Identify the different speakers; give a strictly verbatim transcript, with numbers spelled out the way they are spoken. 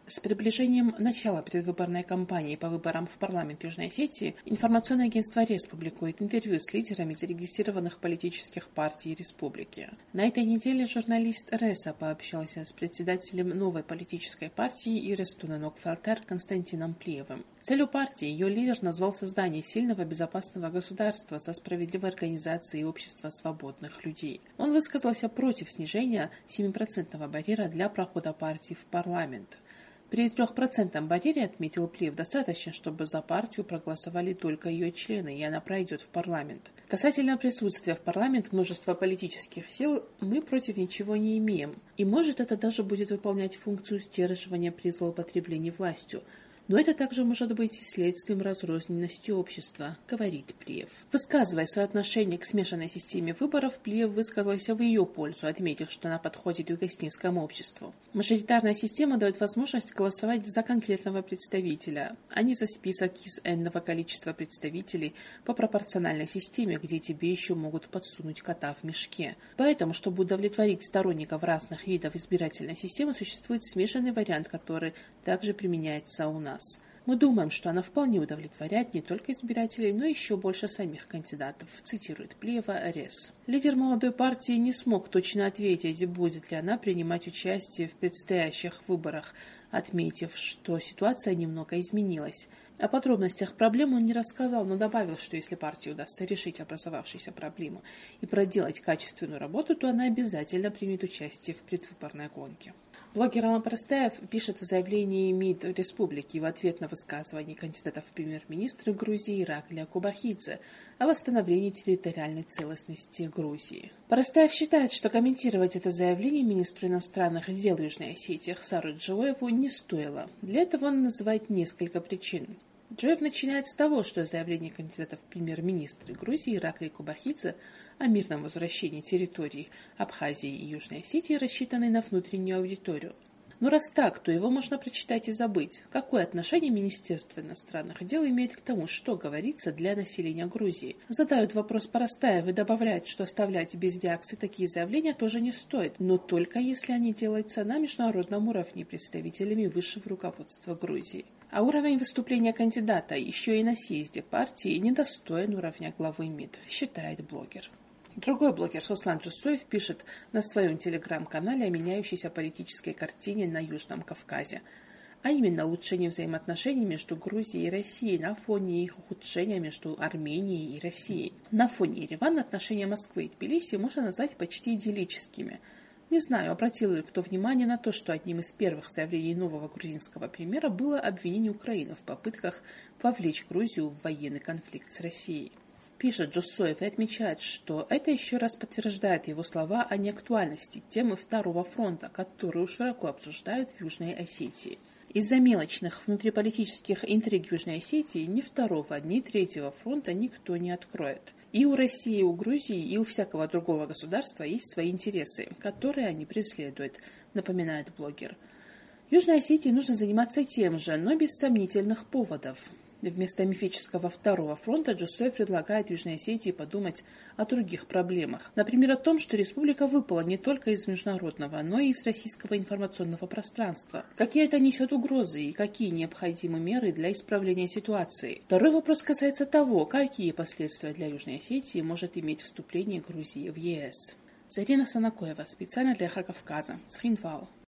Speaker 1: С приближением начала предвыборной кампании по выборам в парламент Южной Осетии информационное агентство РЕС публикует интервью с лидерами зарегистрированных политических партий республики. На этой неделе журналист РЕСа пообщался с председателем новой политической партии Ирестуненок-Фелтер Константином Плиевым. Целью партии ее лидер назвал создание сильного безопасного государства со справедливой организацией общества свободных людей. Он высказался против снижения семипроцентного барьера для прохода партии в парламент. При трехпроцентном барьере, отметил Плиев, достаточно, чтобы за партию проголосовали только ее члены, и она пройдет в парламент. Касательно присутствия в парламент множества политических сил, мы против ничего не имеем. И может это даже будет выполнять функцию сдерживания при злоупотреблении властью. Но это также может быть и следствием разрозненности общества, говорит Плиев. Высказывая свое отношение к смешанной системе выборов, Плиев высказался в ее пользу, отметив, что она подходит югославскому обществу. Мажоритарная система дает возможность голосовать за конкретного представителя, а не за список из энного количества представителей по пропорциональной системе, где тебе еще могут подсунуть кота в мешке. Поэтому, чтобы удовлетворить сторонников разных видов избирательной системы, существует смешанный вариант, который также применяется у нас. Мы думаем, что она вполне удовлетворяет не только избирателей, но и еще больше самих кандидатов, цитирует Плиева РЕС. Лидер молодой партии не смог точно ответить, будет ли она принимать участие в предстоящих выборах, отметив, что ситуация немного изменилась. О подробностях проблем он не рассказал, но добавил, что если партии удастся решить образовавшуюся проблему и проделать качественную работу, то она обязательно примет участие в предвыборной гонке. Блогер Алан Парастаев пишет о заявлении МИД республики в ответ на высказывание кандидатов в премьер-министры Грузии Ираклия Кубахидзе о восстановлении территориальной целостности Грузии. Парастаев считает, что комментировать это заявление министру иностранных дел Южной Осетии Хсару Джоеву не стоило. Для этого он называет несколько причин. Джоев начинает с того, что заявление кандидатов в премьер-министры Грузии Ираклия Кубахидзе о мирном возвращении территорий Абхазии и Южной Осетии рассчитаны на внутреннюю аудиторию. Но раз так, то его можно прочитать и забыть. Какое отношение Министерство иностранных дел имеет к тому, что говорится для населения Грузии? Задают вопрос Парастаев и добавляют, что оставлять без реакции такие заявления тоже не стоит, но только если они делаются на международном уровне представителями высшего руководства Грузии. А уровень выступления кандидата еще и на съезде партии недостоин уровня главы МИД, считает блогер. Другой блогер Сослан Джусоев пишет на своем телеграм-канале о меняющейся политической картине на Южном Кавказе, а именно улучшение взаимоотношений между Грузией и Россией на фоне их ухудшения между Арменией и Россией. На фоне Еревана отношения Москвы и Тбилиси можно назвать почти идиллическими. Не знаю, обратил ли кто внимание на то, что одним из первых заявлений нового грузинского премьера было обвинение Украины в попытках вовлечь Грузию в военный конфликт с Россией. Пишет Джусоев и отмечает, что это еще раз подтверждает его слова о неактуальности темы Второго фронта, которую широко обсуждают в Южной Осетии. Из-за мелочных внутриполитических интриг Южной Осетии ни второго, ни третьего фронта никто не откроет. И у России, и у Грузии, и у всякого другого государства есть свои интересы, которые они преследуют, напоминает блогер. Южной Осетии нужно заниматься тем же, но без сомнительных поводов. Вместо мифического Второго фронта Джусоев предлагает Южной Осетии подумать о других проблемах. Например, о том, что республика выпала не только из международного, но и из российского информационного пространства. Какие это несет угрозы и какие необходимы меры для исправления ситуации? Второй вопрос касается того, какие последствия для Южной Осетии может иметь вступление Грузии в ЕС. Зарина Санакоева, специально для Эхо Кавказа, Цхинвал.